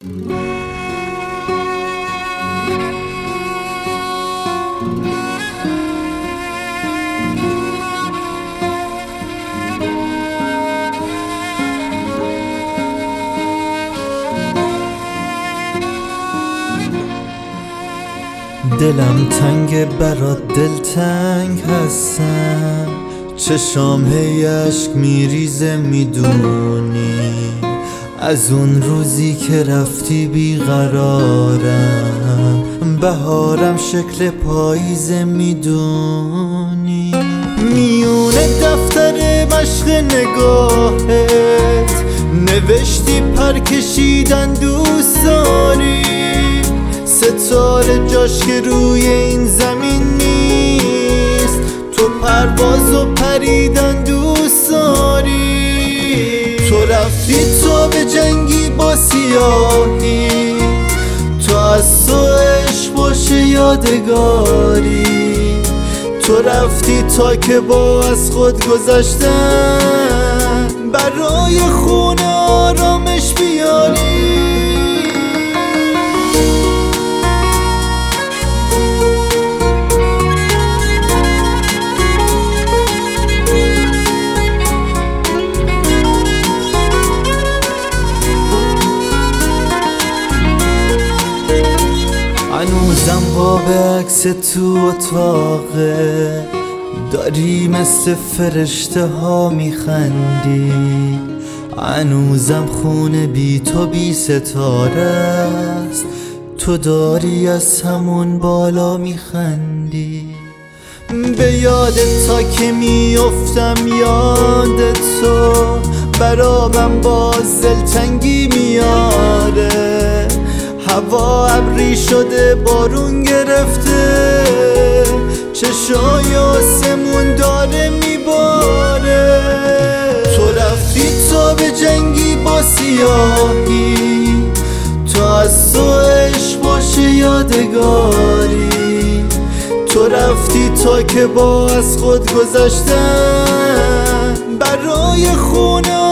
دلم تنگ برات دلتنگ هستم، چشام هی اشک میریزه میدونی، از اون روزی که رفتی بیقرارم، بهارم شکل پاییزه میدونی، میونه دفتر مشق نگاهت نوشتی پر کشیدن دوست داری، ستاره جاش که روی این زمین نیست، تو پرواز و پریدن دوست داری، تو رفتی تا به جنگی با سیاهی، تو از تو عشق باشه یادگاری، تو رفتی تا که با از خود گذشتن برای خونه آرامش بیاری. هنوزم باب عکس تو اتاقه، داری مثل فرشته ها میخندی، هنوزم خونه بی تو بی ستاره است، تو داری از همون بالا میخندی، به یادت تا که میافتم یاد تو، برا من باز دلتنگی میاره، هوا ابری شده بارون گرفته، چشای آسمون داره میباره، تو رفتی تا به جنگی با سیاهی، تو از تو عشق باشه یادگاری، تو رفتی تا که با از خود گذشتن برای خونه